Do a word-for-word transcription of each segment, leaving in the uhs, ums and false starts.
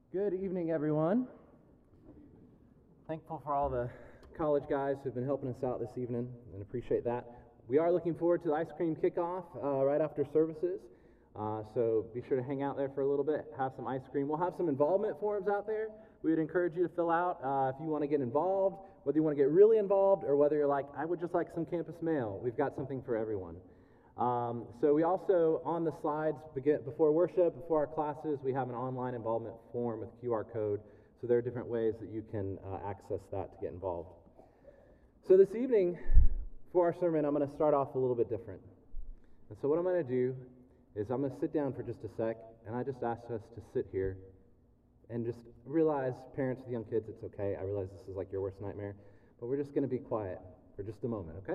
Good evening, everyone. Thankful for all the college guys who've been helping us out this evening, and appreciate that. We are looking forward to the ice cream kickoff uh, right after services, uh, so be sure to hang out there for a little bit, have some ice cream. We'll have some involvement forms out there. We would encourage you to fill out uh, if you want to get involved, whether you want to get really involved or whether you're like, I would just like some campus mail. We've got something for everyone. Um, so we also, on the slides, begin, before worship, before our classes, we have an online involvement form with Q R code. So there are different ways that you can uh, access that to get involved. So this evening, for our sermon, I'm going to start off a little bit different. And so what I'm going to do is I'm going to sit down for just a sec, and I just ask us to sit here and just realize, parents with young kids, it's okay. I realize this is like your worst nightmare, but we're just going to be quiet for just a moment, okay?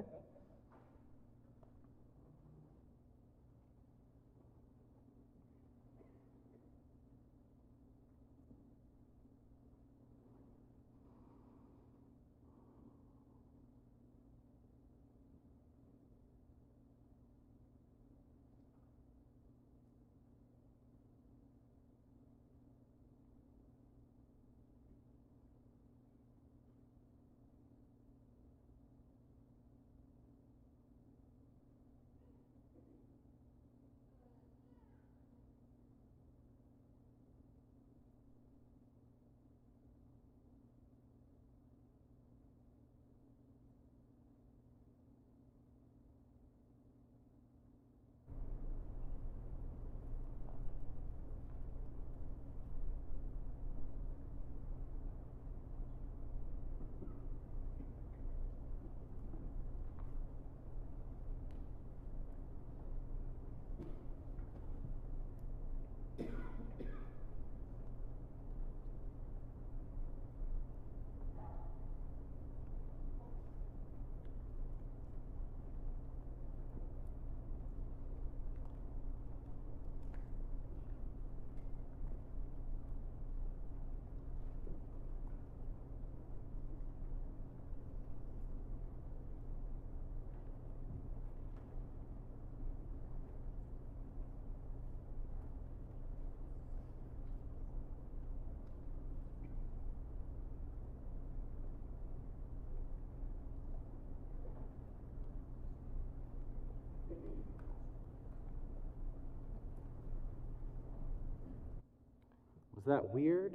Was that weird?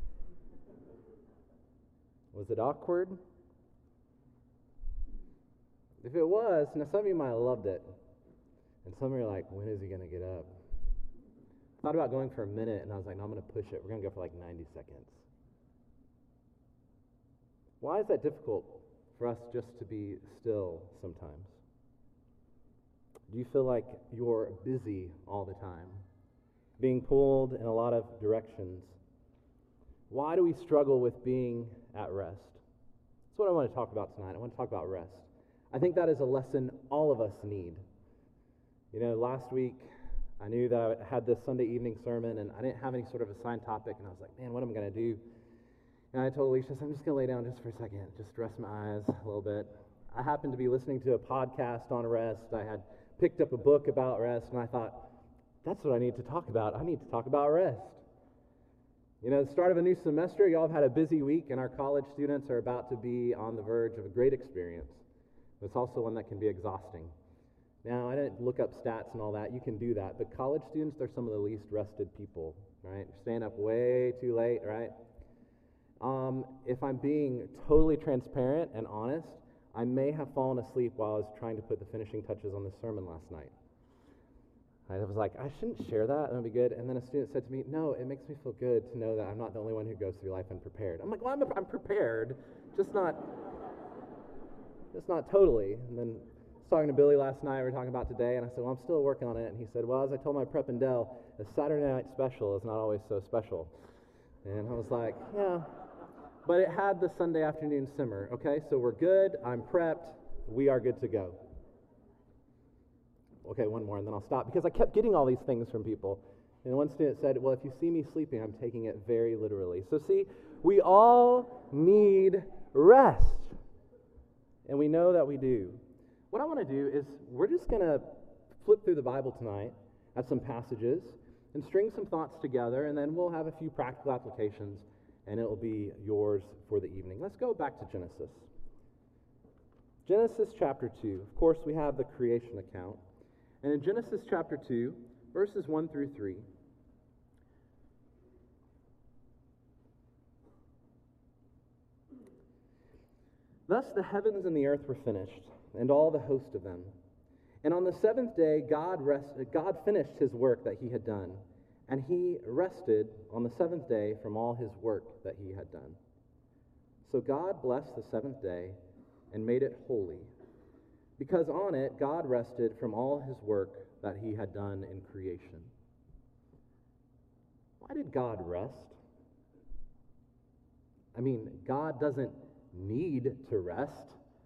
Was it awkward? If it was, now some of you might have loved it. And some of you are like, when is he going to get up? I thought about going for a minute, and I was like, no, I'm going to push it. We're going to go for like ninety seconds. Why is that difficult for us just to be still sometimes? Do you feel like you're busy all the time, being pulled in a lot of directions? Why do we struggle with being at rest? That's what I want to talk about tonight. I want to talk about rest. I think that is a lesson all of us need. You know, last week I knew that I had this Sunday evening sermon and I didn't have any sort of assigned topic, and I was like, man, what am I going to do? And I told Alicia, I'm just going to lay down just for a second, just rest my eyes a little bit. I happened to be listening to a podcast on rest. I had picked up a book about rest, and I thought, that's what I need to talk about. I need to talk about rest. You know, the start of a new semester, y'all have had a busy week, and our college students are about to be on the verge of a great experience. But it's also one that can be exhausting. Now, I didn't look up stats and all that. You can do that. But college students, they're some of the least rested people, right? Staying up way too late, right? Um, if I'm being totally transparent and honest, I may have fallen asleep while I was trying to put the finishing touches on this sermon last night. I was like, I shouldn't share that, that would be good. And then a student said to me, no, it makes me feel good to know that I'm not the only one who goes through life unprepared. I'm like, well, I'm, I'm prepared, just not, just not totally. And then I was talking to Billy last night, we were talking about today, and I said, well, I'm still working on it. And he said, well, as I told my prep and Dell, a Saturday night special is not always so special. And I was like, yeah, but it had the Sunday afternoon simmer, okay? So we're good, I'm prepped, we are good to go. Okay, one more, and then I'll stop, because I kept getting all these things from people. And one student said, well, if you see me sleeping, I'm taking it very literally. So see, we all need rest. And we know that we do. What I want to do is, we're just going to flip through the Bible tonight at some passages, and string some thoughts together, and then we'll have a few practical applications, and it will be yours for the evening. Let's go back to Genesis. Genesis chapter two. Of course, we have the creation account. And in Genesis chapter two, verses one through three, thus the heavens and the earth were finished, and all the host of them. And on the seventh day God rest, God finished his work that he had done, and he rested on the seventh day from all his work that he had done. So God blessed the seventh day and made it holy, because on it God rested from all his work that he had done in creation. Why did God rest? I mean, God doesn't need to rest.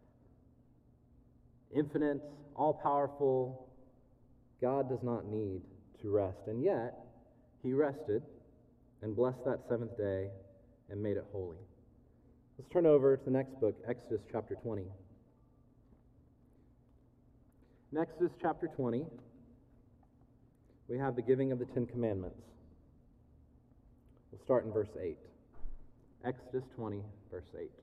Infinite, all-powerful, God does not need to rest. And yet, he rested and blessed that seventh day and made it holy. Let's turn over to the next book, Exodus chapter twenty. In Exodus chapter twenty, we have the giving of the Ten Commandments. We'll start in verse eight. Exodus twenty, verse eight.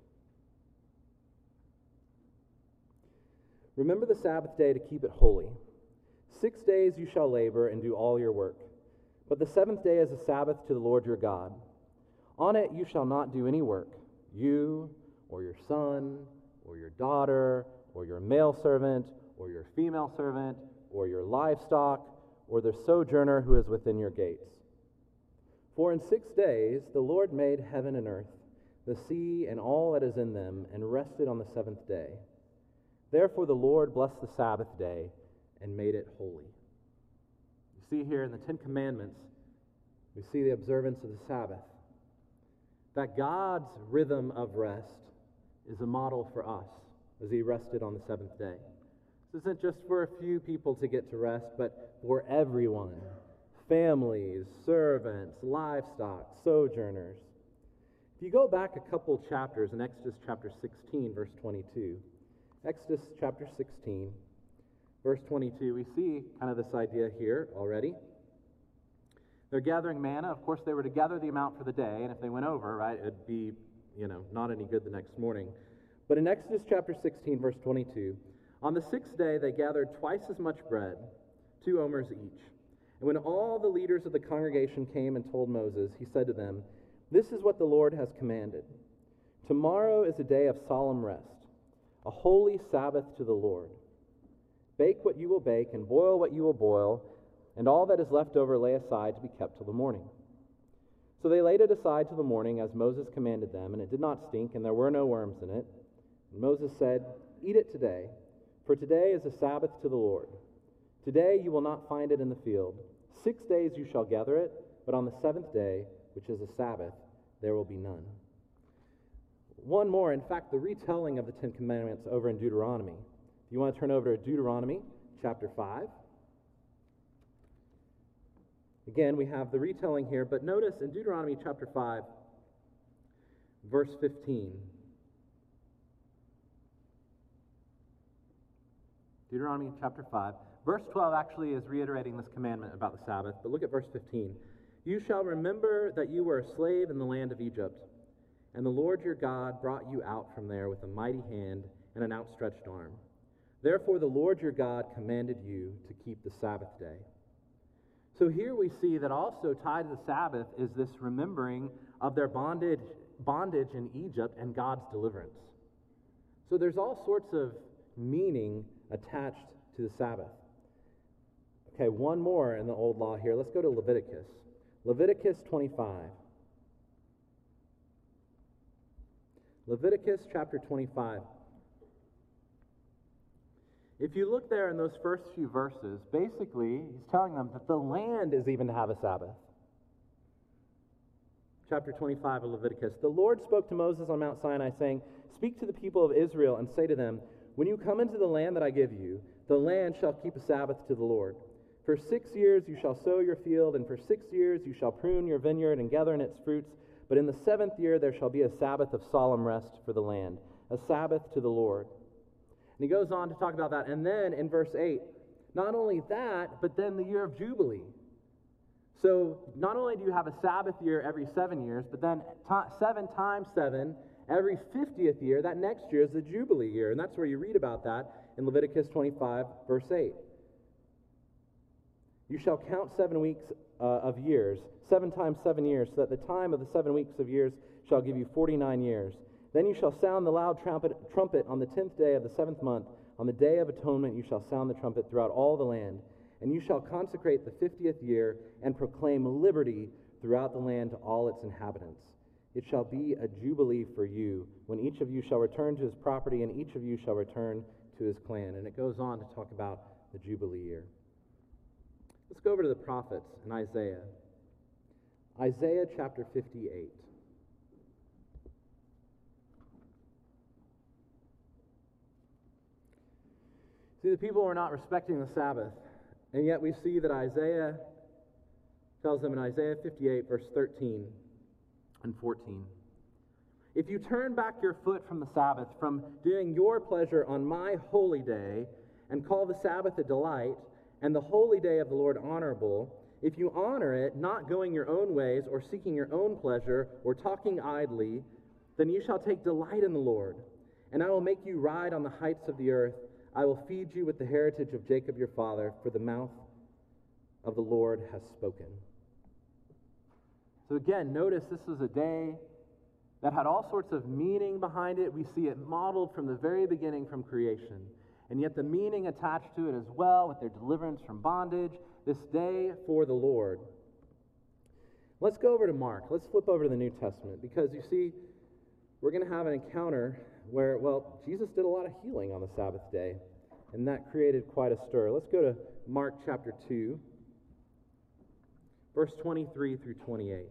Remember the Sabbath day to keep it holy. Six days you shall labor and do all your work. But the seventh day is a Sabbath to the Lord your God. On it you shall not do any work, you or your son or your daughter or your male servant or your female servant or your livestock or the sojourner who is within your gates. For in six days the Lord made heaven and earth, the sea and all that is in them, and rested on the seventh day. Therefore the Lord blessed the Sabbath day and made it holy. You see here in the Ten Commandments, we see the observance of the Sabbath. That God's rhythm of rest is a model for us as he rested on the seventh day. This isn't just for a few people to get to rest, but for everyone. Families, servants, livestock, sojourners. If you go back a couple chapters in Exodus chapter sixteen, verse twenty-two, Exodus chapter sixteen, verse twenty-two, we see kind of this idea here already. They're gathering manna. Of course, they were to gather the amount for the day, and if they went over, right, it'd be, you know, not any good the next morning. But in Exodus chapter sixteen, verse twenty-two, on the sixth day they gathered twice as much bread, two omers each. And when all the leaders of the congregation came and told Moses, he said to them, "This is what the Lord has commanded. Tomorrow is a day of solemn rest, a holy Sabbath to the Lord. Bake what you will bake, and boil what you will boil, and all that is left over lay aside to be kept till the morning." So they laid it aside till the morning, as Moses commanded them, and it did not stink, and there were no worms in it. And Moses said, "Eat it today, for today is a Sabbath to the Lord. Today you will not find it in the field. Six days you shall gather it, but on the seventh day, which is a Sabbath, there will be none." One more, in fact, the retelling of the Ten Commandments over in Deuteronomy. If you want to turn over to Deuteronomy chapter five. Again, we have the retelling here, but notice in Deuteronomy chapter five, verse fifteen. Deuteronomy chapter five. Verse twelve actually is reiterating this commandment about the Sabbath, but look at verse fifteen. "You shall remember that you were a slave in the land of Egypt, and the Lord your God brought you out from there with a mighty hand and an outstretched arm. Therefore the Lord your God commanded you to keep the Sabbath day." So here we see that also tied to the Sabbath is this remembering of their bondage, bondage in Egypt and God's deliverance. So there's all sorts of meaning attached to the Sabbath. Okay, one more in the old law here. Let's go to Leviticus. Leviticus twenty-five. Leviticus chapter twenty-five. If you look there in those first few verses, basically he's telling them that the land is even to have a Sabbath. Chapter twenty-five of Leviticus. "The Lord spoke to Moses on Mount Sinai, saying, 'Speak to the people of Israel and say to them, when you come into the land that I give you, the land shall keep a Sabbath to the Lord. For six years you shall sow your field, and for six years you shall prune your vineyard and gather in its fruits. But in the seventh year there shall be a Sabbath of solemn rest for the land, a Sabbath to the Lord.'" And he goes on to talk about that. And then in verse eight, not only that, but then the year of Jubilee. So not only do you have a Sabbath year every seven years, but then t- seven times seven, every fiftieth year, that next year is the Jubilee year. And that's where you read about that in Leviticus twenty-five, verse eight. You shall count seven weeks uh, of years, seven times seven years, so that the time of the seven weeks of years shall give you forty-nine years. Then you shall sound the loud trumpet, trumpet on the tenth day of the seventh month. On the day of atonement you shall sound the trumpet throughout all the land. And you shall consecrate the fiftieth year and proclaim liberty throughout the land to all its inhabitants. It shall be a jubilee for you, when each of you shall return to his property, and each of you shall return to his clan. And it goes on to talk about the Jubilee year. Let's go over to the prophets in Isaiah. Isaiah chapter fifty-eight. See, the people were not respecting the Sabbath, and yet we see that Isaiah tells them in Isaiah fifty-eight, verse thirteen and fourteen. If you turn back your foot from the Sabbath, from doing your pleasure on my holy day, and call the Sabbath a delight, and the holy day of the Lord honorable, if you honor it, not going your own ways, or seeking your own pleasure, or talking idly, then you shall take delight in the Lord. And I will make you ride on the heights of the earth. I will feed you with the heritage of Jacob your father, for the mouth of the Lord has spoken. So again, notice this was a day that had all sorts of meaning behind it. We see it modeled from the very beginning from creation. And yet the meaning attached to it as well, with their deliverance from bondage, this day for the Lord. Let's go over to Mark. Let's flip over to the New Testament, because you see, we're going to have an encounter where, well, Jesus did a lot of healing on the Sabbath day, and that created quite a stir. Let's go to Mark chapter two, verse twenty-three through twenty-eight.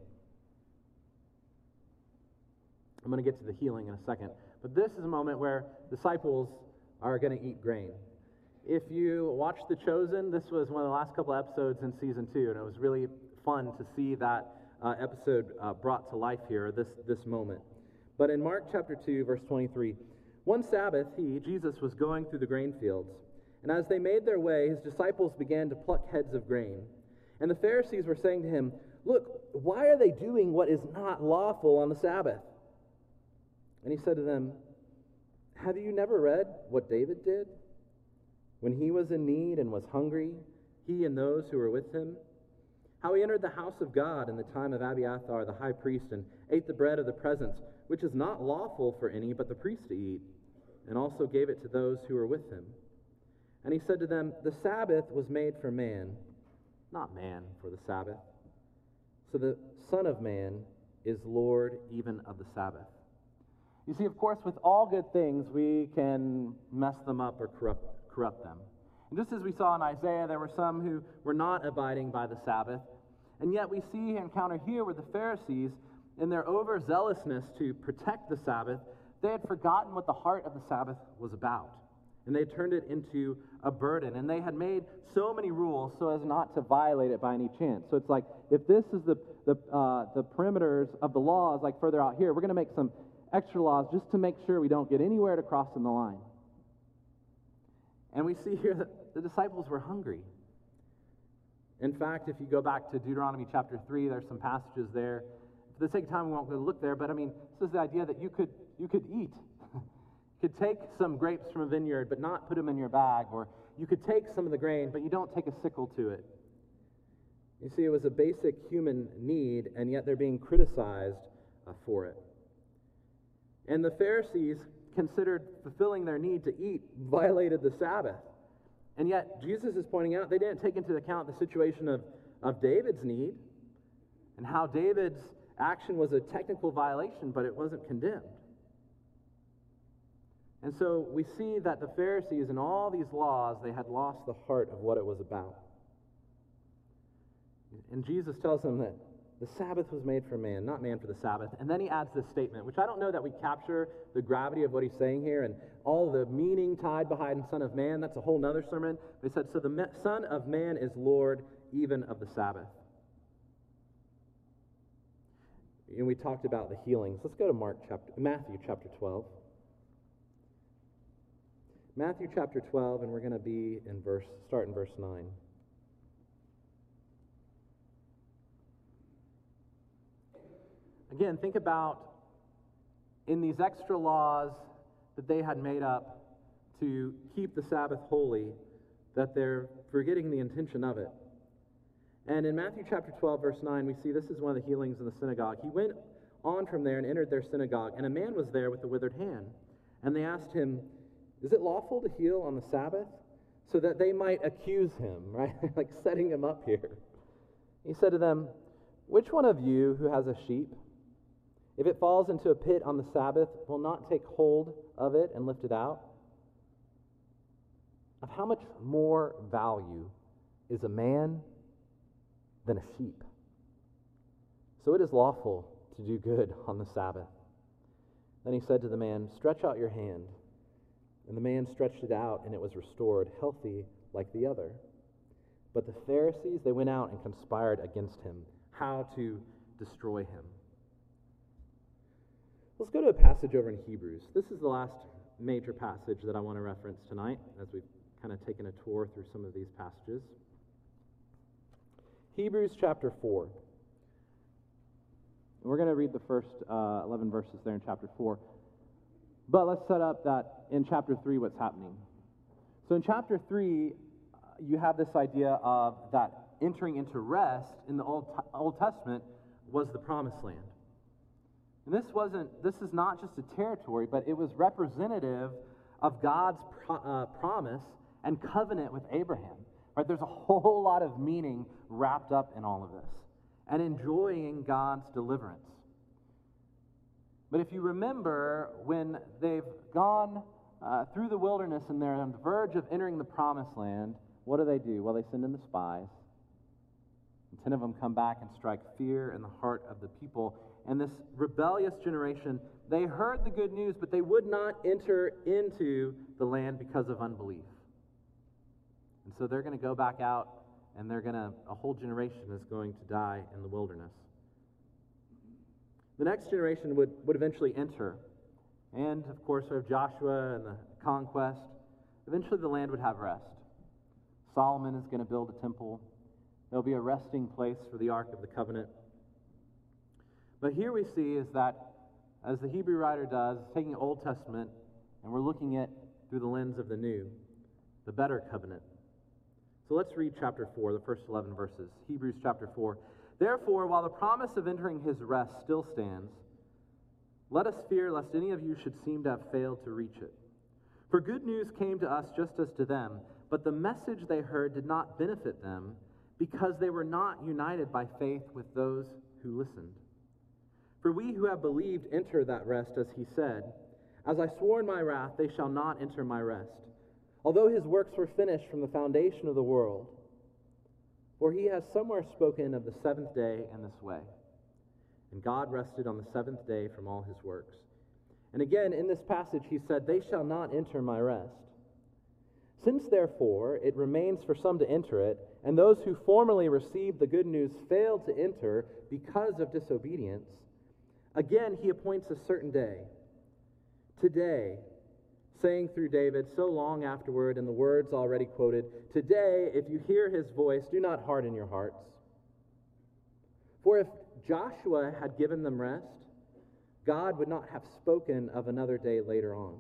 I'm going to get to the healing in a second, but this is a moment where disciples are going to eat grain. If you watch The Chosen, this was one of the last couple episodes in season two, and it was really fun to see that uh, episode uh, brought to life here, this, this moment. But in Mark chapter two, verse twenty-three, one Sabbath, he, Jesus, was going through the grain fields, and as they made their way, his disciples began to pluck heads of grain. And the Pharisees were saying to him, "Look, why are they doing what is not lawful on the Sabbath?" And he said to them, "Have you never read what David did? When he was in need and was hungry, he and those who were with him, how he entered the house of God in the time of Abiathar the high priest and ate the bread of the presence, which is not lawful for any but the priest to eat, and also gave it to those who were with him. And he said to them, the Sabbath was made for man, not man for the Sabbath. So the Son of Man is Lord even of the Sabbath." You see, of course, with all good things, we can mess them up or corrupt, corrupt them. And just as we saw in Isaiah, there were some who were not abiding by the Sabbath. And yet we see and encounter here with the Pharisees, in their overzealousness to protect the Sabbath, they had forgotten what the heart of the Sabbath was about. And they had turned it into a burden. And they had made so many rules so as not to violate it by any chance. So it's like, if this is the, the, uh, the perimeters of the laws, like further out here, we're going to make some extra laws just to make sure we don't get anywhere to cross in the line. And we see here that the disciples were hungry. In fact, if you go back to Deuteronomy chapter three, there's some passages there. For the sake of time, we won't go look there, but I mean, this is the idea that you could you could eat. You could take some grapes from a vineyard, but not put them in your bag, or you could take some of the grain, but you don't take a sickle to it. You see, it was a basic human need, and yet they're being criticized uh, for it. And the Pharisees considered fulfilling their need to eat violated the Sabbath. And yet, Jesus is pointing out they didn't take into account the situation of, of David's need and how David's action was a technical violation, but it wasn't condemned. And so we see that the Pharisees in all these laws, they had lost the heart of what it was about. And Jesus tells them that the Sabbath was made for man, not man for the Sabbath. And then he adds this statement, which I don't know that we capture the gravity of what he's saying here and all the meaning tied behind Son of Man. That's a whole nother sermon. But he said, so the Son of Man is Lord even of the Sabbath. And we talked about the healings. Let's go to Mark chapter, Matthew chapter twelve. Matthew chapter twelve, and we're going to be in verse, start in verse nine. Again, think about in these extra laws that they had made up to keep the Sabbath holy, that they're forgetting the intention of it. And in Matthew chapter twelve, verse nine, we see this is one of the healings in the synagogue. He went on from there and entered their synagogue, and a man was there with a withered hand. And they asked him, "Is it lawful to heal on the Sabbath?" So that they might accuse him, right? Like setting him up here. He said to them, "Which one of you who has a sheep, if it falls into a pit on the Sabbath, will not take hold of it and lift it out? Of how much more value is a man than a sheep? So it is lawful to do good on the Sabbath." Then he said to the man, "Stretch out your hand." And the man stretched it out, and it was restored, healthy like the other. But the Pharisees, they went out and conspired against him, how to destroy him. Let's go to a passage over in Hebrews. This is the last major passage that I want to reference tonight, as we've kind of taken a tour through some of these passages. Hebrews chapter four. And we're going to read the first uh, eleven verses there in chapter four. But let's set up that in chapter three what's happening. So in chapter three, uh, you have this idea of that entering into rest in the Old, Old Testament was the promised land. And this wasn't, this is not just a territory, but it was representative of God's pro, uh, promise and covenant with Abraham. Right? There's a whole lot of meaning wrapped up in all of this, and enjoying God's deliverance. But if you remember, when they've gone uh, through the wilderness and they're on the verge of entering the promised land, what do they do? Well, they send in the spies. And ten of them come back and strike fear in the heart of the people. And this rebellious generation, they heard the good news, but they would not enter into the land because of unbelief. And so they're going to go back out, and they're going to, a whole generation is going to die in the wilderness. The next generation would, would eventually enter. And, of course, we have Joshua and the conquest. Eventually the land would have rest. Solomon is going to build a temple. There'll be a resting place for the Ark of the Covenant. But here we see is that, as the Hebrew writer does, taking the Old Testament, and we're looking at through the lens of the New, the better covenant. So let's read chapter four, the first eleven verses. Hebrews chapter four. "Therefore, while the promise of entering his rest still stands, let us fear lest any of you should seem to have failed to reach it. For good news came to us just as to them, but the message they heard did not benefit them, because they were not united by faith with those who listened. For we who have believed enter that rest, as he said, 'As I swore in my wrath, they shall not enter my rest,' although his works were finished from the foundation of the world. For he has somewhere spoken of the seventh day in this way. And God rested on the seventh day from all his works. And again, in this passage, he said, 'They shall not enter my rest.' Since, therefore, it remains for some to enter it, and those who formerly received the good news failed to enter because of disobedience, again he appoints a certain day, today, saying through David so long afterward in the words already quoted, 'Today, if you hear his voice, do not harden your hearts.' For if Joshua had given them rest, God would not have spoken of another day later on.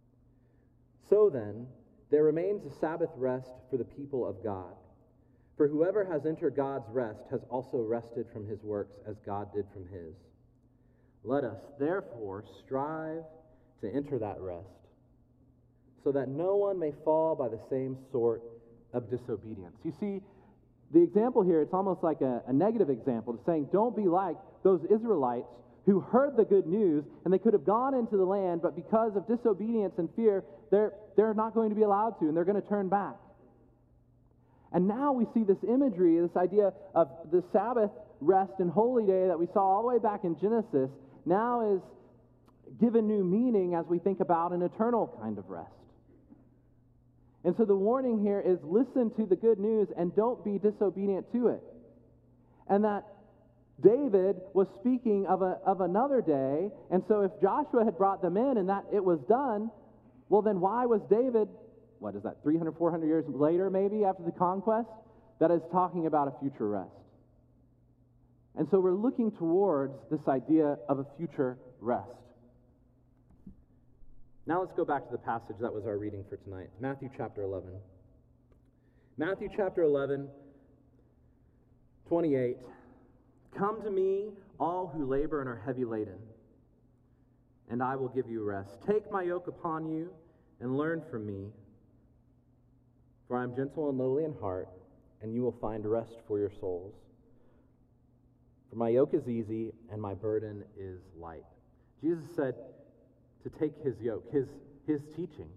So then, there remains a Sabbath rest for the people of God. For whoever has entered God's rest has also rested from his works as God did from his. Let us, therefore, strive to enter that rest, so that no one may fall by the same sort of disobedience." You see, the example here, it's almost like a, a negative example to saying, don't be like those Israelites who heard the good news, and they could have gone into the land, but because of disobedience and fear, they're, they're not going to be allowed to, and they're going to turn back. And now we see this imagery, this idea of the Sabbath rest and holy day that we saw all the way back in Genesis, now is given new meaning as we think about an eternal kind of rest. And so the warning here is listen to the good news and don't be disobedient to it. And that David was speaking of a of another day, and so if Joshua had brought them in and that it was done, well then why was David, what is that, three hundred, four hundred years later maybe after the conquest, that is talking about a future rest? And so we're looking towards this idea of a future rest. Now let's go back to the passage that was our reading for tonight, Matthew chapter eleven. Matthew chapter eleven, twenty-eight. Come to me, all who labor and are heavy laden, and I will give you rest. Take my yoke upon you and learn from me, for I am gentle and lowly in heart, and you will find rest for your souls. For my yoke is easy and my burden is light. Jesus said to take his yoke, his, his teaching,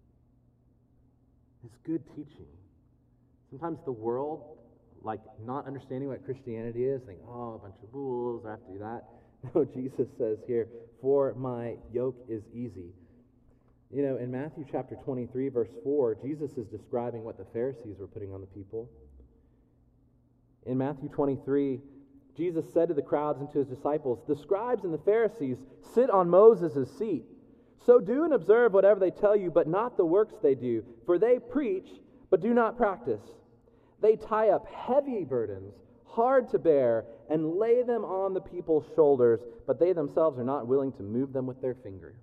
his good teaching. Sometimes the world, like not understanding what Christianity is, think, oh, a bunch of rules, I have to do that. No, Jesus says here, for my yoke is easy. You know, in Matthew chapter twenty-three, verse four, Jesus is describing what the Pharisees were putting on the people. In Matthew twenty-three, Jesus said to the crowds and to his disciples, the scribes and the Pharisees sit on Moses' seat. So do and observe whatever they tell you, but not the works they do. For they preach, but do not practice. They tie up heavy burdens, hard to bear, and lay them on the people's shoulders, but they themselves are not willing to move them with their finger.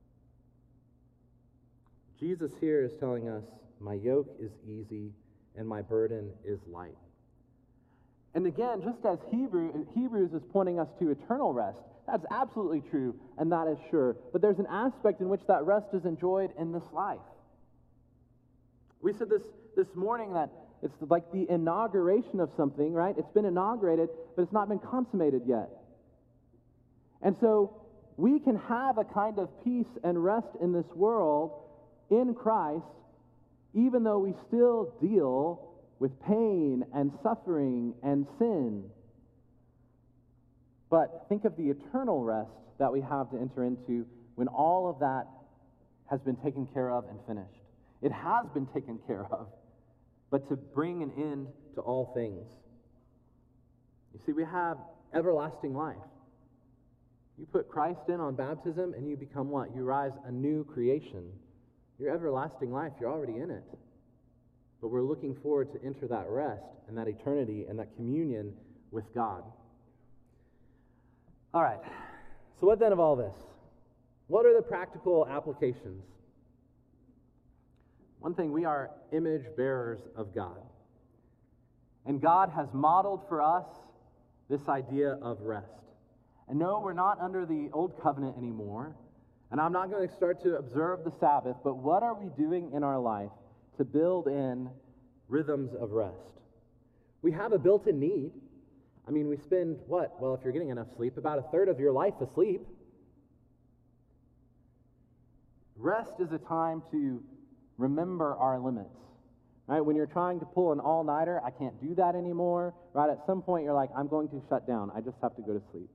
Jesus here is telling us, my yoke is easy and my burden is light. And again, just as Hebrew, Hebrews is pointing us to eternal rest, that's absolutely true, and that is sure. But there's an aspect in which that rest is enjoyed in this life. We said this this morning that it's like the inauguration of something, right? It's been inaugurated, but it's not been consummated yet. And so we can have a kind of peace and rest in this world in Christ, even though we still deal with pain and suffering and sin. But think of the eternal rest that we have to enter into when all of that has been taken care of and finished. It has been taken care of, but to bring an end to all things. You see, we have everlasting life. You put Christ in on baptism and you become what? You rise a new creation. Your everlasting life, you're already in it. But we're looking forward to enter that rest and that eternity and that communion with God. All right, so what then of all this? What are the practical applications? One thing, we are image bearers of God. And God has modeled for us this idea of rest. And no, we're not under the old covenant anymore. And I'm not going to start to observe the Sabbath, but what are we doing in our life to build in rhythms of rest? We have a built-in need. I mean, we spend, what? Well, if you're getting enough sleep, about a third of your life asleep. Rest is a time to remember our limits. Right? When you're trying to pull an all-nighter, I can't do that anymore. Right? At some point, you're like, I'm going to shut down. I just have to go to sleep.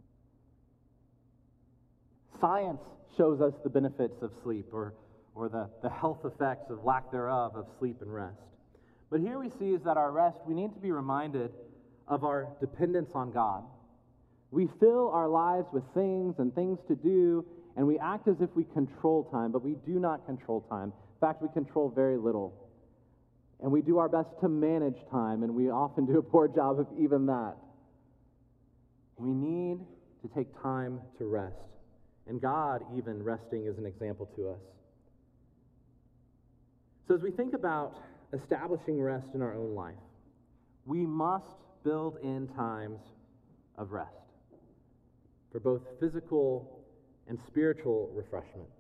Science shows us the benefits of sleep, or, or the, the health effects of lack thereof of sleep and rest. But here we see is that our rest, we need to be reminded of our dependence on God. We fill our lives with things and things to do, and we act as if we control time, but we do not control time. In fact, we control very little. And we do our best to manage time, and we often do a poor job of even that. We need to take time to rest. And God, even resting, is an example to us. So as we think about establishing rest in our own life, we must build in times of rest for both physical and spiritual refreshment.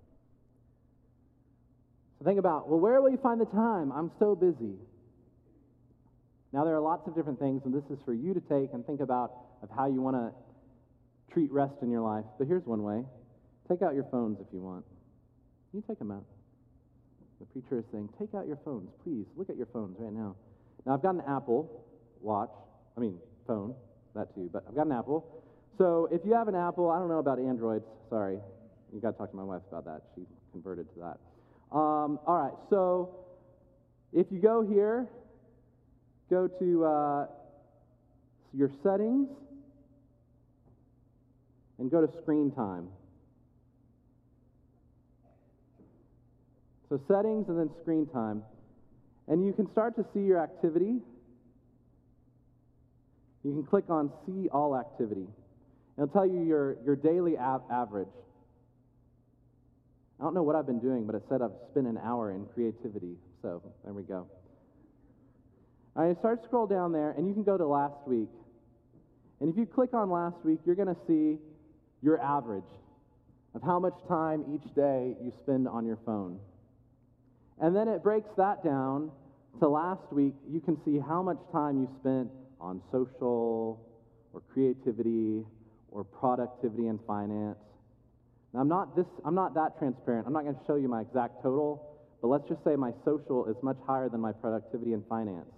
So think about, well, where will you find the time? I'm so busy. Now, there are lots of different things, and this is for you to take and think about of how you want to treat rest in your life. But here's one way. Take out your phones if you want. You take them out. The preacher is saying, take out your phones, please. Look at your phones right now. Now, I've got an Apple Watch. I mean, phone, that too, but I've got an Apple. So if you have an Apple, I don't know about Androids. Sorry. You got to talk to my wife about that. She converted to that. Um, all right, so if you go here, go to uh, your settings, and go to screen time. So settings and then screen time. And you can start to see your activity. You You can click on See All Activity. It'll tell you your, your daily av- average. I don't know what I've been doing, but it said I've spent an hour in creativity. So there we go. All right, start to scroll down there, and you can go to last week. And if you click on last week, you're going to see your average of how much time each day you spend on your phone. And then it breaks that down to last week. You can see how much time you spent on social or creativity or productivity and finance. Now, I'm not this I'm not that transparent. I'm not going to show you my exact total, but let's just say my social is much higher than my productivity and finance.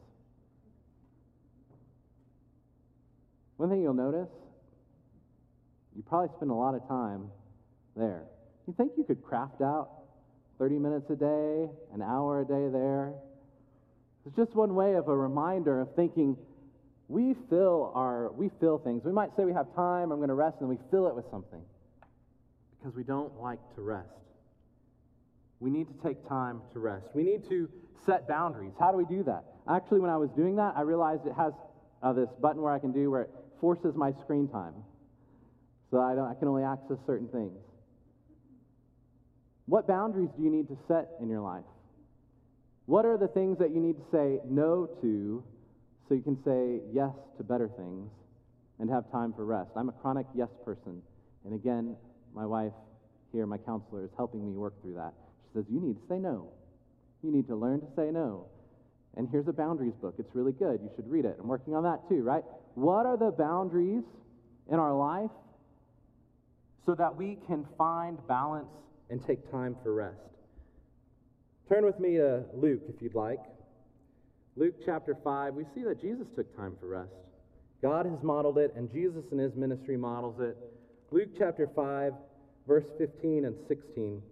One thing you'll notice, you probably spend a lot of time there. You think you could craft out thirty minutes a day, an hour a day there? It's just one way of a reminder of thinking we fill our we fill things. We might say we have time, I'm going to rest, and then we fill it with something because we don't like to rest. We need to take time to rest. We need to set boundaries. How do we do that? Actually, when I was doing that, I realized it has uh, this button where I can do where it forces my screen time. So I, don't, I can only access certain things. What boundaries do you need to set in your life? What are the things that you need to say no to so you can say yes to better things and have time for rest? I'm a chronic yes person. And again, my wife here, my counselor, is helping me work through that. She says, you need to say no. You need to learn to say no. And here's a boundaries book. It's really good. You should read it. I'm working on that too, right? What are the boundaries in our life so that we can find balance and take time for rest? Turn with me to Luke, if you'd like. Luke chapter five, we see that Jesus took time for rest. God has modeled it, and Jesus in his ministry models it. Luke chapter five, verse fifteen and sixteen.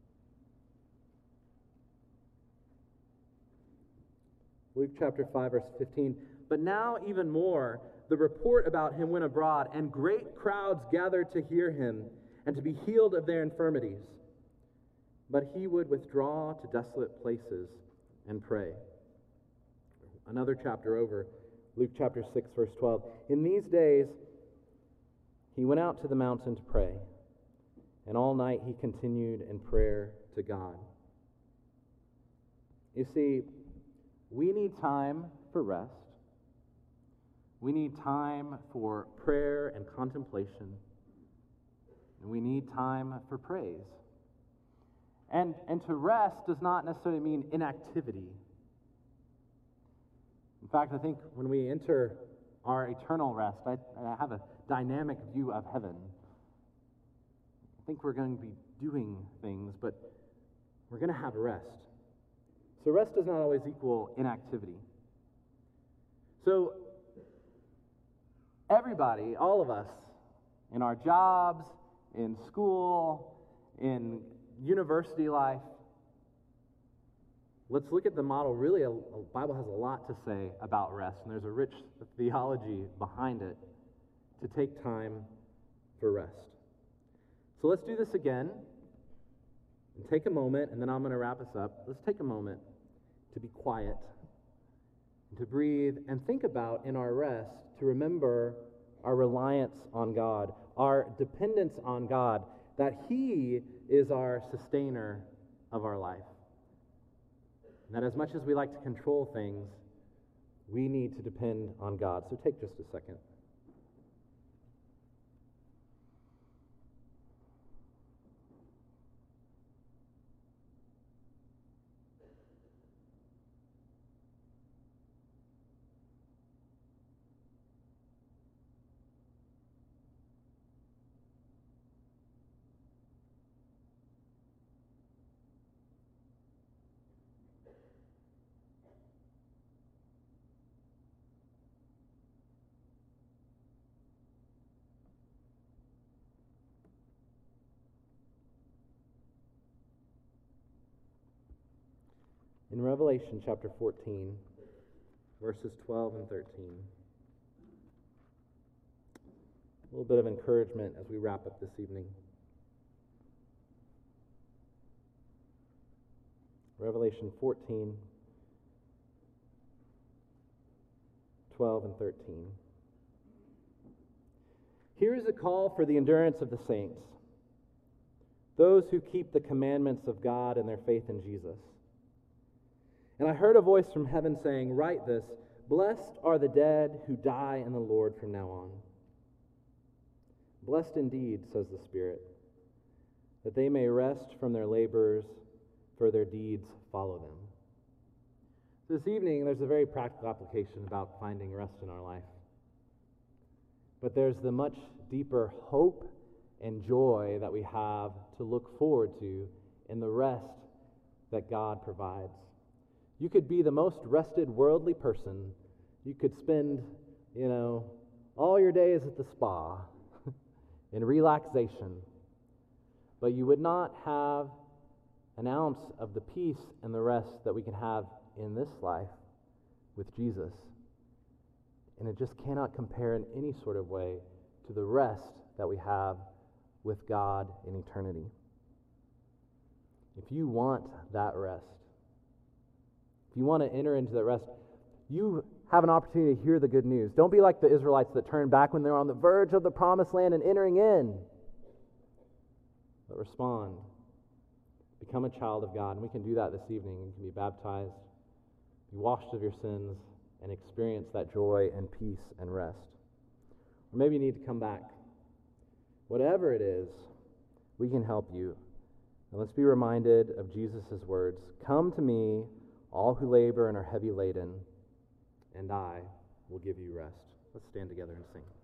Luke chapter five, verse fifteen. But now even more, the report about him went abroad, and great crowds gathered to hear him and to be healed of their infirmities. But he would withdraw to desolate places and pray. Another chapter over, Luke chapter six, verse twelve. In these days, he went out to the mountain to pray, and all night he continued in prayer to God. You see, we need time for rest. We need time for prayer and contemplation. And we need time for praise. And, and to rest does not necessarily mean inactivity. In fact, I think when we enter our eternal rest, I, I have a dynamic view of heaven. I think we're going to be doing things, but we're going to have rest. So rest does not always equal inactivity. So everybody, all of us, in our jobs, in school, in university life, let's look at the model. Really, the Bible has a lot to say about rest, and there's a rich theology behind it to take time for rest. So let's do this again, and take a moment, and then I'm going to wrap us up. Let's take a moment to be quiet, and to breathe, and think about in our rest to remember our reliance on God, our dependence on God, that He is our sustainer of our life. And that as much as we like to control things, we need to depend on God. So take just a second. In Revelation chapter fourteen, verses twelve and thirteen, a little bit of encouragement as we wrap up this evening. Revelation fourteen, twelve and thirteen. Here is a call for the endurance of the saints, those who keep the commandments of God and their faith in Jesus. And I heard a voice from heaven saying, "Write this, blessed are the dead who die in the Lord from now on. Blessed indeed," says the Spirit, "that they may rest from their labors, for their deeds follow them." This evening, there's a very practical application about finding rest in our life. But there's the much deeper hope and joy that we have to look forward to in the rest that God provides. You could be the most rested worldly person. You could spend, you know, all your days at the spa in relaxation, but you would not have an ounce of the peace and the rest that we can have in this life with Jesus. And it just cannot compare in any sort of way to the rest that we have with God in eternity. If you want that rest, if you want to enter into that rest, you have an opportunity to hear the good news. Don't be like the Israelites that turned back when they were on the verge of the promised land and entering in. But respond. Become a child of God. And we can do that this evening. You can be baptized, be washed of your sins, and experience that joy and peace and rest. Or maybe you need to come back. Whatever it is, we can help you. And let's be reminded of Jesus' words, "Come to me, all who labor and are heavy laden, and I will give you rest." Let's stand together and sing.